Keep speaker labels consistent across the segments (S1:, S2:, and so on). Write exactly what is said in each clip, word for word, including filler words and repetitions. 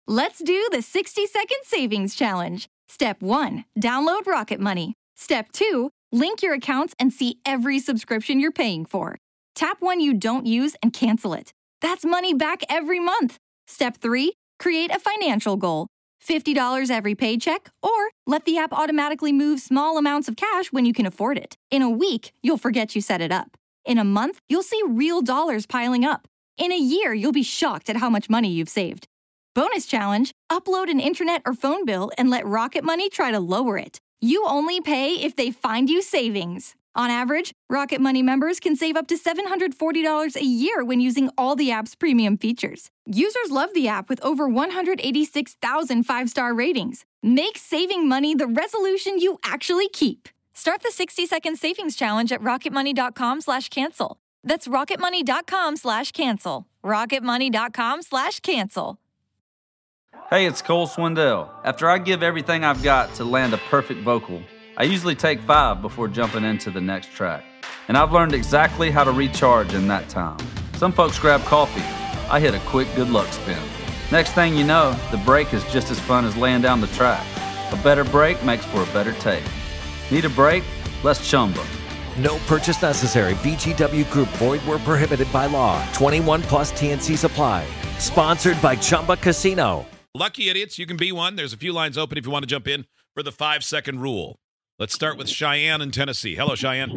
S1: Let's do the sixty-second savings challenge. Step one, download Rocket Money. Step two, link your accounts and see every subscription you're paying for. Tap one you don't use and cancel it. That's money back every month. Step three, create a financial goal. fifty dollars every paycheck, or let the app automatically move small amounts of cash when you can afford it. In a week, you'll forget you set it up. In a month, you'll see real dollars piling up. In a year, you'll be shocked at how much money you've saved. Bonus challenge, upload an internet or phone bill and let Rocket Money try to lower it. You only pay if they find you savings. On average, Rocket Money members can save up to seven hundred forty dollars a year when using all the app's premium features. Users love the app with over one hundred eighty-six thousand five-star ratings. Make saving money the resolution you actually keep. Start the sixty-second savings challenge at rocketmoney.com slash cancel. That's rocketmoney.com slash cancel. rocketmoney.com slash cancel.
S2: Hey, it's Cole Swindell. After I give everything I've got to land a perfect vocal, I usually take five before jumping into the next track. And I've learned exactly how to recharge in that time. Some folks grab coffee. I hit a quick good luck spin. Next thing you know, the break is just as fun as laying down the track. A better break makes for a better take. Need a break? Let's Chumba.
S3: No purchase necessary. V G W Group. Void where prohibited by law. twenty-one plus T N Cs apply. Sponsored by Chumba Casino.
S4: Lucky idiots, you can be one. There's a few lines open if you want to jump in for the five-second rule. Let's start with Cheyenne in Tennessee. Hello, Cheyenne.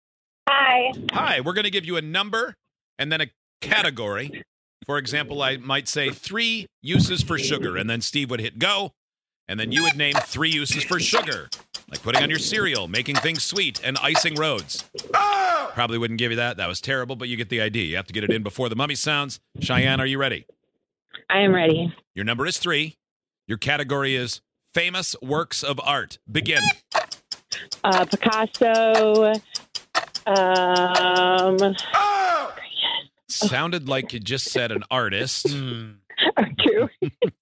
S5: Hi.
S4: Hi. We're going to give you a number and then a category. For example, I might say three uses for sugar, and then Steve would hit go, and then you would name three uses for sugar, like putting on your cereal, making things sweet, and icing roads. Probably wouldn't give you that. That was terrible, but you get the idea. You have to get it in before the mummy sounds. Cheyenne, are you ready?
S5: I am ready.
S4: Your number is three. Your category is famous works of art. Begin.
S5: Uh, Picasso. Um,
S4: Sounded like you just said an artist.
S5: True.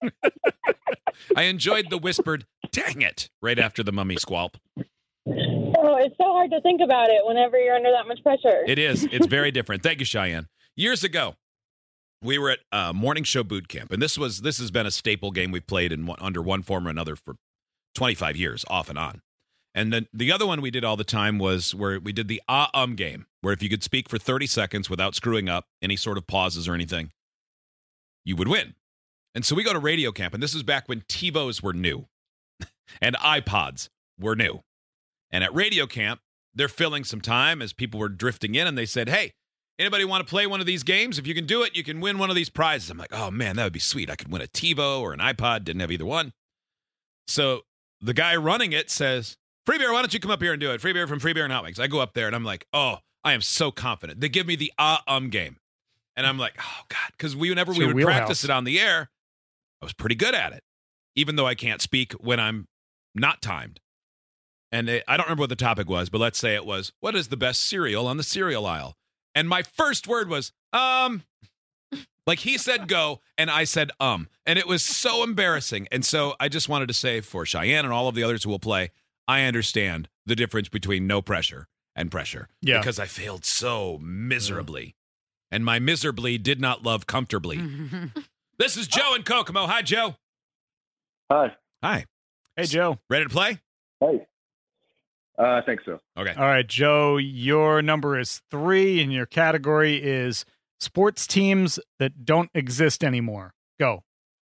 S4: I enjoyed the whispered, dang it, right after the mummy squalp.
S5: Oh, it's so hard to think about it whenever you're under that much pressure.
S4: It is. It's very different. Thank you, Cheyenne. Years ago, we were at uh, Morning Show Boot Camp, and this was this has been a staple game we've played in one, under one form or another for twenty-five years, off and on. And then the other one we did all the time was where we did the ah-um game, where if you could speak for thirty seconds without screwing up any sort of pauses or anything, you would win. And so we go to Radio Camp, and this is back when TiVos were new and iPods were new. And at Radio Camp, they're filling some time as people were drifting in, and they said, hey, anybody want to play one of these games? If you can do it, you can win one of these prizes. I'm like, oh, man, that would be sweet. I could win a TiVo or an iPod. Didn't have either one. So the guy running it says, Free Beer, why don't you come up here and do it? Free Beer from Free Beer and Hot Wings. I go up there, and I'm like, oh, I am so confident. They give me the ah-um game. And I'm like, oh, God, because we, whenever
S6: It's
S4: we
S6: your
S4: would
S6: wheelhouse.
S4: practice it on the air, I was pretty good at it, even though I can't speak when I'm not timed. And it, I don't remember what the topic was, but let's say it was, what is the best cereal on the cereal aisle? And my first word was, um, like he said go, and I said um. And it was so embarrassing. And so I just wanted to say for Cheyenne and all of the others who will play, I understand the difference between no pressure and pressure.
S6: Yeah.
S4: Because I failed so miserably. And my miserably did not love comfortably. This is Joe in Kokomo. Hi, Joe.
S7: Hi.
S4: Hi.
S6: Hey, Joe.
S4: Ready to play?
S7: Hey. Uh, I think so.
S4: Okay.
S6: All right, Joe, your number is three, and your category is sports teams that don't exist anymore. Go.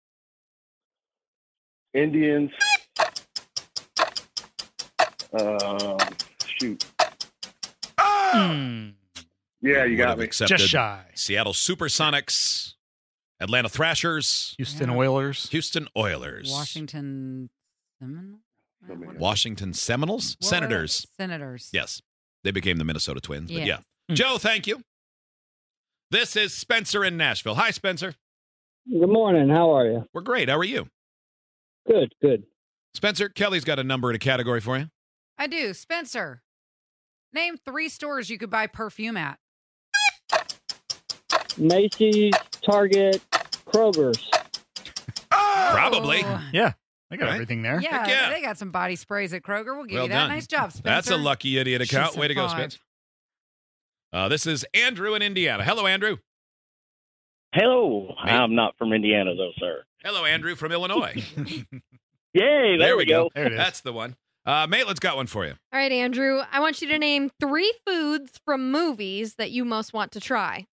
S7: Indians. Um, shoot.
S6: Hmm.
S7: Yeah, you
S4: Would
S7: got
S4: have
S7: me.
S4: accepted
S6: Just shy.
S4: Seattle Supersonics, Atlanta Thrashers,
S6: Houston
S8: Yeah.
S6: Oilers.
S4: Houston Oilers,
S8: Washington Seminoles?
S4: Washington Seminoles,
S8: What were
S4: Senators.
S8: they? Senators.
S4: Yes, they became the Minnesota Twins. But
S8: Yeah.
S4: yeah,
S6: Hmm.
S4: Joe, thank you. This is Spencer in Nashville. Hi, Spencer.
S9: Good morning. How are you?
S4: We're great. How are you,
S9: Good, good.
S4: Spencer? Kelly's got a number and a category for you.
S8: I do. Spencer, name three stores you could buy perfume at.
S9: Macy's, Target, Kroger's.
S4: Probably.
S8: Oh.
S6: Yeah, I got
S4: Right.
S6: everything there.
S8: Yeah,
S4: Heck yeah.
S8: they got some body sprays at Kroger. We'll give
S4: Well
S8: you that.
S4: done.
S8: Nice job, Spencer.
S4: That's a lucky idiot account.
S8: She's
S4: Way
S8: a
S4: to go,
S8: five.
S4: Spence. Uh, this is Andrew in Indiana. Hello, Andrew.
S10: Hello.
S4: Hey.
S10: I'm not from Indiana, though, sir.
S4: Hello, Andrew from Illinois.
S7: Yay,
S4: there we go.
S6: There it is.
S4: That's the one. Uh, Maitland's got one for you.
S10: All right, Andrew. I want you to name three foods from movies that you most want to try.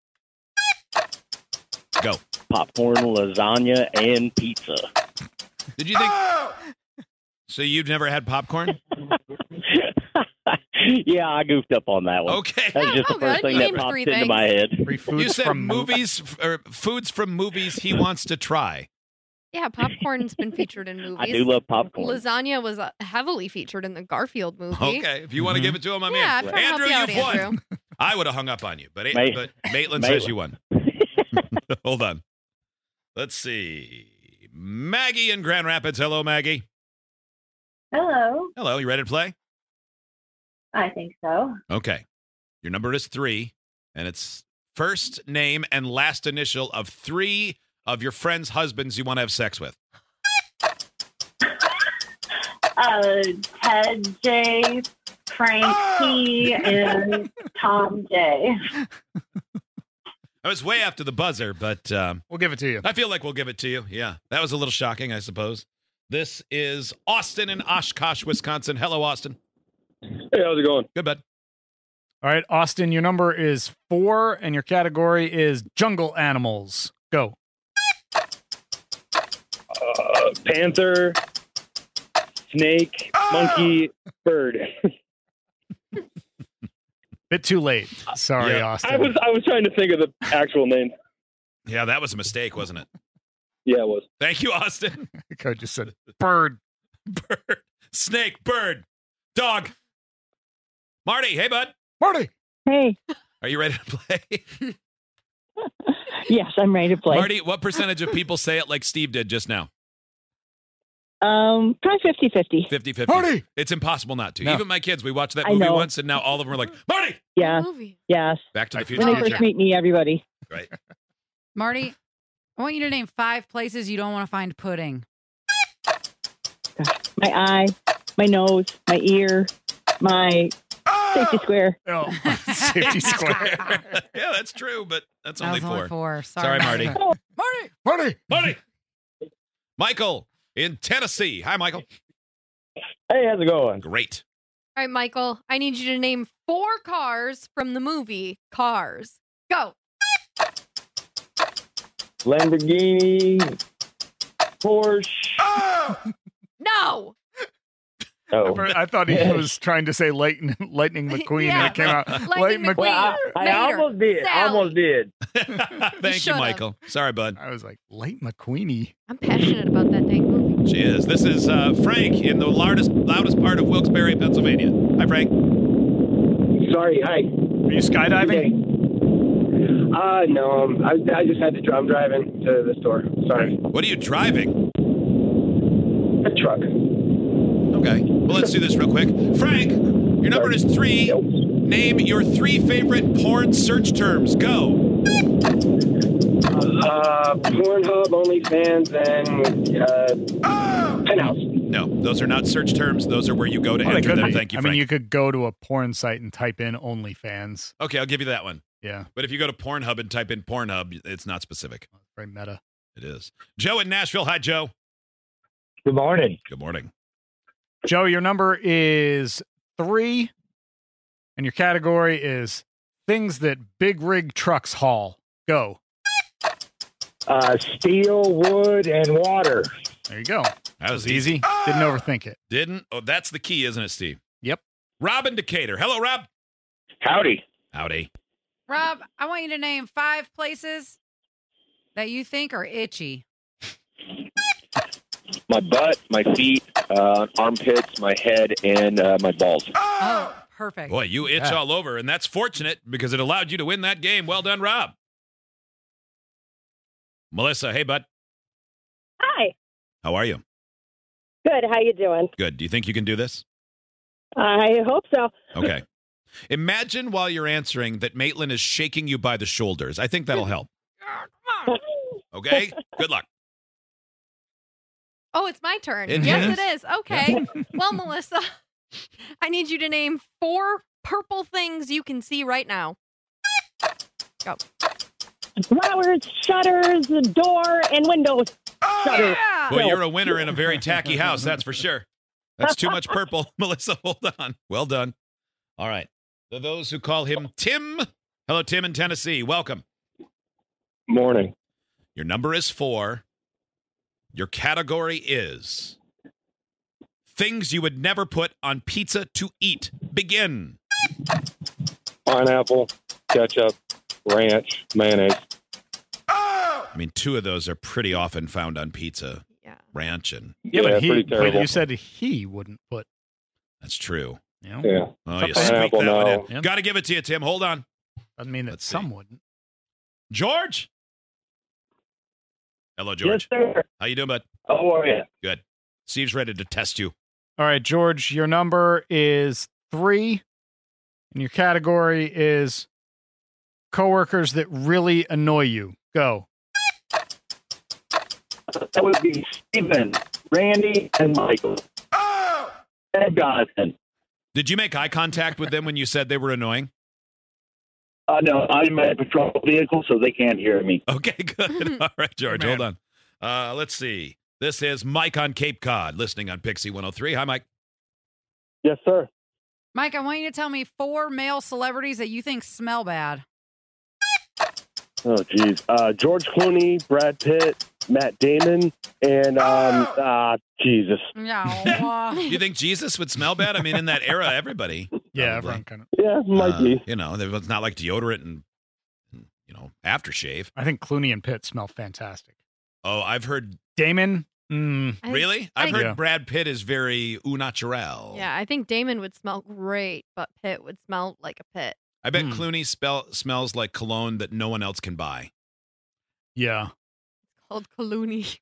S4: Go.
S11: Popcorn, lasagna, and pizza.
S4: Did you think? So you've never had popcorn?
S11: Yeah, I goofed up on that one.
S4: Okay.
S11: That's just
S10: Oh,
S11: the first
S10: good.
S11: thing
S10: You
S11: that
S10: named
S11: popped
S10: three
S11: into
S10: things.
S11: my head.
S6: Three foods
S4: You said
S6: from
S4: movies or foods from movies he wants to try.
S10: Yeah, popcorn's been featured in movies.
S11: I do love popcorn.
S10: Lasagna was uh, heavily featured in the Garfield movie.
S4: Okay, if you want to give it to him, I'm
S10: Yeah,
S4: in.
S10: I'm trying to help
S4: Andrew,
S10: you out,
S4: you've won.
S10: Andrew.
S4: I would have hung up on you, but, it,
S11: Ma-
S4: but Maitland
S11: Maitland.
S4: says you won. Hold on. Let's see. Maggie in Grand Rapids. Hello, Maggie.
S5: Hello.
S4: Hello. You ready to play?
S5: I think so.
S4: Okay. Your number is three, and it's first name and last initial of three of your friends' husbands you want to have sex with.
S5: Uh, Ted J, Frank T, and Tom J.
S4: I was way after the buzzer, but um,
S6: We'll give it to you.
S4: I feel like we'll give it to you. Yeah. That was a little shocking, I suppose. This is Austin in Oshkosh, Wisconsin. Hello, Austin.
S7: Hey, how's it going?
S4: Good, bud.
S6: All right, Austin, your number is four, and your category is jungle animals. Go.
S9: Uh, panther, snake, monkey, bird.
S6: Bit too late. Sorry,
S4: Yeah.
S6: Austin.
S9: I was I was trying to think of the actual name.
S4: Yeah, that was a mistake, wasn't it?
S9: Yeah, it was.
S4: Thank you, Austin.
S6: Coach just said bird.
S4: Bird. Snake, bird, dog. Marty, hey, bud.
S6: Marty.
S12: Hey.
S4: Are you ready to play?
S12: Yes, I'm ready to play.
S4: Marty, what percentage of people say it like Steve did just now?
S12: Um, probably fifty-fifty.
S4: fifty-fifty.
S6: Marty!
S4: It's impossible not to.
S6: No.
S4: Even my kids, we watched that
S12: I
S4: movie
S12: know.
S4: once, and now all of them are like, Marty!
S12: Yeah.
S10: Movie.
S12: Yes.
S4: Back to the
S6: Back to
S4: Future.
S12: When they
S6: Future.
S12: first meet me, everybody.
S4: Right.
S8: Marty, I want you to name five places you don't want to find pudding.
S12: My eye, my nose, my ear, my safety square.
S6: Oh, safety square.
S4: Yeah, that's true, but that's
S8: That
S4: only
S8: was
S4: four.
S8: only four.
S4: Sorry,
S8: Sorry,
S4: Marty.
S8: Marty.
S6: Marty.
S4: Marty! Michael in Tennessee. Hi, Michael.
S9: Hey, how's it going?
S4: Great.
S10: All right, Michael. I need you to name four cars from the movie Cars. Go.
S9: Lamborghini, Porsche.
S10: No.
S9: Oh,
S6: I thought he was trying to say Lightning, Lightning McQueen,
S10: Yeah.
S6: and it came out
S10: Lightning
S6: Lightning
S10: McQueen.
S6: McQueen.
S9: I, I
S10: Mater,
S9: almost did.
S10: Sally.
S9: Almost did.
S4: Thank you,
S10: should've.
S4: Michael. Sorry, bud.
S6: I was like, Light McQueenie.
S10: I'm passionate about that dang movie.
S4: She is. This is uh, Frank in the loudest, loudest part of Wilkes-Barre, Pennsylvania. Hi, Frank.
S9: Sorry. Hi.
S6: Are you skydiving?
S9: Uh, no. Um, I, I just had to drive. I'm driving to the store. Sorry.
S4: What are you driving?
S9: A truck.
S4: Okay. Well, let's do this real quick. Frank, your number is three. Name your three favorite porn search terms. Go.
S9: Uh, Pornhub, OnlyFans, and uh, Penthouse.
S4: No, those are not search terms. Those are where you go to
S6: Oh, they
S4: enter
S6: could
S4: them.
S6: be.
S4: Thank you,
S6: I
S4: Frank.
S6: mean, you could go to a porn site and type in OnlyFans.
S4: Okay, I'll give you that one.
S6: Yeah,
S4: But if you go to Pornhub and type in Pornhub, it's not specific.
S6: very meta.
S4: It is. Joe in Nashville. Hi, Joe.
S9: Good morning.
S4: Good morning.
S6: Joe, your number is three, and your category is things that big rig trucks haul. Go.
S9: Uh, steel, wood, and water.
S6: There you go.
S4: That was
S6: easy. Didn't overthink it.
S4: Didn't? Oh, that's the key, isn't it, Steve?
S6: Yep.
S4: Rob in Decatur. Hello, Rob.
S9: Howdy.
S4: Howdy.
S8: Rob, I want you to name five places that you think are itchy.
S11: My butt, my feet, uh, armpits, my head, and uh, my balls.
S8: Oh, perfect.
S4: Boy, you itch
S6: Yeah.
S4: all over, and that's fortunate because it allowed you to win that game. Well done, Rob. Melissa, hey, bud.
S5: Hi.
S4: How are you?
S5: Good. How you doing?
S4: Good. Do you think you can do this?
S5: I hope so.
S4: Okay. Imagine while you're answering that Maitland is shaking you by the shoulders. I think that'll help. Okay? Good luck.
S10: Oh, it's my turn.
S4: It
S10: yes,
S4: is.
S10: it is. Okay. Well, Melissa, I need you to name four purple things you can see right now. Go.
S5: Flowers, shutters, door, and windows.
S8: yeah.
S4: Well, you're a winner in a very tacky house, that's for sure. That's too much purple. Melissa, hold on. Well done. All right. For those who call him Tim. Hello, Tim in Tennessee. Welcome.
S11: Morning.
S4: Your number is four. Your category is things you would never put on pizza to eat. Begin.
S11: Pineapple, ketchup, ranch, mayonnaise.
S4: I mean, two of those are pretty often found on pizza.
S10: Yeah.
S4: Ranch and
S6: Yeah,
S11: Yeah,
S6: but, he,
S11: pretty
S6: but
S11: terrible.
S6: you said he wouldn't put.
S4: that's true.
S6: You know?
S11: Yeah.
S4: Oh, you
S6: Pineapple,
S4: squeaked that one
S11: no.
S4: in. Got to give it to you, Tim. Hold on.
S6: Doesn't mean that
S4: Let's see.
S6: some wouldn't.
S4: George. Hello, George.
S7: Yes, sir.
S4: How you doing, bud?
S7: How are you?
S4: Good. Steve's ready to test you.
S6: All right, George, your number is three, and your category is coworkers that really annoy you. Go.
S7: That would be Stephen, Randy, and Michael. And Jonathan.
S4: Did you make eye contact with them when you said they were annoying?
S7: Uh, no, I'm at a patrol vehicle, so they can't hear me.
S4: Okay, good. All right, George,
S6: Man.
S4: hold on. Uh, let's see. This is Mike on Cape Cod, listening on Pixie one oh three. Hi, Mike.
S7: Yes, sir.
S8: Mike, I want you to tell me four male celebrities that you think smell bad.
S9: Oh, geez. Uh, George Clooney, Brad Pitt, Matt Damon, and, um, uh, Jesus.
S8: No. Uh,
S4: You think Jesus would smell bad? I mean, in that era, everybody.
S6: Yeah,
S4: probably.
S6: everyone kind of.
S9: Yeah, might
S4: Uh,
S9: be.
S4: You know, it's not like deodorant and, you know, aftershave.
S6: I think Clooney and Pitt smell fantastic.
S4: Oh, I've heard.
S6: Damon, mm,
S10: I-
S4: Really?
S10: I
S4: I've heard
S6: Yeah.
S4: Brad Pitt is very au naturel.
S10: Yeah, I think Damon would smell great, but Pitt would smell like a pit.
S4: I bet
S6: Hmm.
S4: Clooney spell, smells like cologne that no one else can buy.
S6: yeah.
S10: Called Clooney.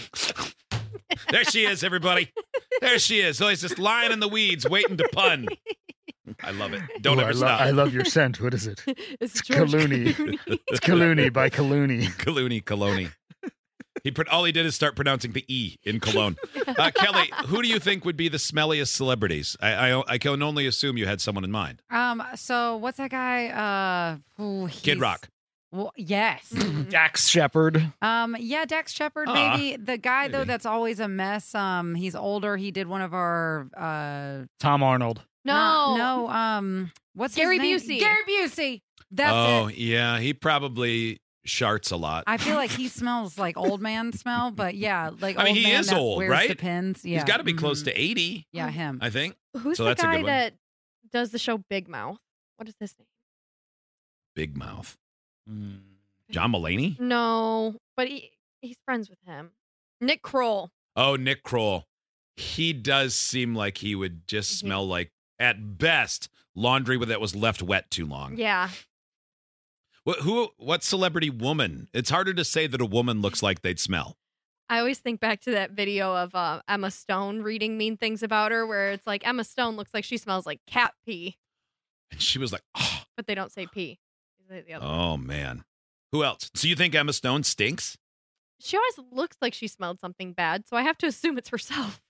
S4: There she is, everybody. There she is. Oh, he's just lying in the weeds, waiting to pun. I love it. Don't
S6: Ooh,
S4: ever
S6: I, lo-
S4: stop.
S6: I love your scent. What is it?
S10: It's
S6: George Clooney.
S10: Clooney.
S6: It's Clooney by Clooney.
S4: Cologne, Cologne. He put, all he did is start pronouncing the E in Cologne. Uh, Kelly, who do you think would be the smelliest celebrities? I, I I can only assume you had someone in mind.
S8: um. So what's that guy? Uh. ooh,
S4: Kid
S8: he's-
S4: Rock.
S8: Well, yes.
S6: Dax Shepard.
S8: Um. Yeah. Dex Shepard,
S4: Aw,
S8: maybe the guy though
S4: maybe.
S8: that's always a mess. Um. He's older. He did one of our. Uh.
S6: Tom Arnold.
S10: No.
S8: not- no. Um. What's his
S10: Gary
S8: name?
S10: Busey.
S8: Gary Busey. That's
S4: oh,
S8: it.
S4: yeah. He probably sharts a lot.
S8: I feel like he smells like old man smell, but yeah, like
S4: I mean,
S8: old
S4: he
S8: man
S4: is
S8: that
S4: old,
S8: wears
S4: right?
S8: The pins. Yeah.
S4: He's got to be
S8: mhm.
S4: close to eighty,
S8: Yeah, him.
S4: I think.
S10: Who's
S4: So
S10: the
S4: that's a
S10: guy
S4: good one.
S10: that does the show Big Mouth? What is his name?
S4: Big mouth. John Mulaney?
S10: No, but he he's friends with him. Nick Kroll.
S4: Oh, Nick Kroll. He does seem like he would just
S10: Mhm.
S4: smell like, at best, laundry that was left wet too long.
S10: Yeah.
S4: What, who? What celebrity woman? It's harder to say that a woman looks like they'd smell.
S10: I always think back to that video of uh, Emma Stone reading mean things about her, where it's like Emma Stone looks like she smells like cat pee,
S4: And she was like, oh,
S10: but they don't say pee. They say the other one.
S4: oh man. Who else? So you think Emma Stone stinks?
S10: She always looks like she smelled something bad, so I have to assume it's herself.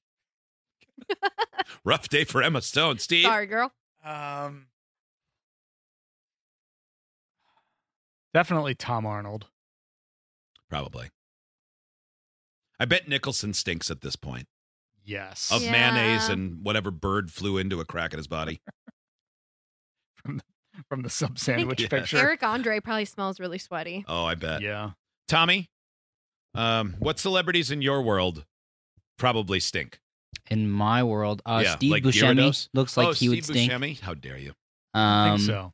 S4: Rough day for Emma Stone. Steve?
S10: Sorry, girl.
S6: Um, definitely Tom Arnold.
S4: Probably. I bet Nicholson stinks at this point.
S6: Yes.
S4: Of
S10: Yeah.
S4: mayonnaise and whatever bird flew into a crack in his body.
S6: From the sub sandwich
S4: Yeah.
S6: picture.
S10: Eric Andre probably smells really sweaty.
S4: Oh, I bet.
S6: Yeah.
S4: Tommy, um, what celebrities in your world probably stink?
S13: In my world, uh,
S4: Yeah,
S13: Steve
S4: like
S13: Buscemi
S4: Gyarados?
S13: looks like
S4: oh,
S13: he would
S4: Steve
S13: stink.
S4: Buscemi? How dare you?
S6: I
S13: Um,
S6: think so.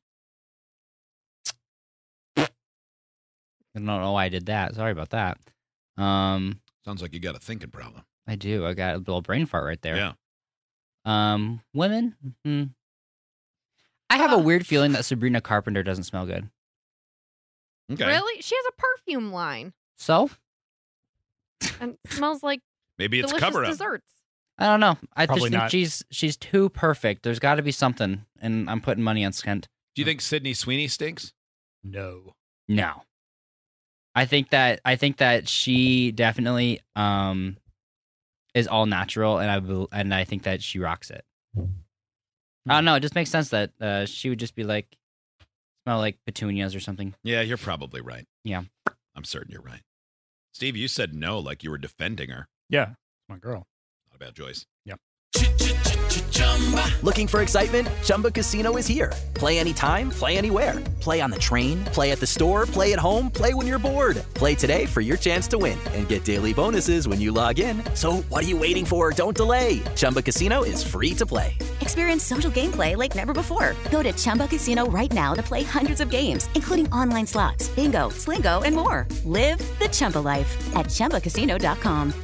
S13: I don't know why I did that. Sorry about that. Um,
S4: Sounds like you got a thinking problem.
S13: I do. I got a little brain fart right there.
S4: Yeah.
S13: Um, women. Hmm. I have a weird feeling that Sabrina Carpenter doesn't smell good.
S4: Okay.
S10: Really? She has a perfume line
S13: So
S10: and smells like
S4: Maybe it's
S10: delicious
S4: cover up.
S10: desserts.
S13: I don't know. I
S6: Probably
S13: just think
S6: not.
S13: she's she's too perfect. There's got to be something, and I'm putting money on Skent.
S4: Do you think Sydney Sweeney stinks?
S6: No.
S13: No. I think that I think that she definitely um is all natural, and I bel- and I think that she rocks it. I don't know. It just makes sense that uh, she would just be like smell like petunias or something.
S4: Yeah, you're probably right.
S13: Yeah.
S4: I'm certain you're right. Steve, you said no like you were defending her.
S6: Yeah, my girl.
S4: Not a bad choice.
S6: Yep.
S14: Looking for excitement? Chumba Casino is here. Play anytime, play anywhere. Play on the train, play at the store, play at home, play when you're bored. Play today for your chance to win and get daily bonuses when you log in. So what are you waiting for? Don't delay. Chumba Casino is free to play.
S15: Experience social gameplay like never before. Go to Chumba Casino right now to play hundreds of games, including online slots, bingo, Slingo, and more. Live the Chumba life at Chumba Casino dot com.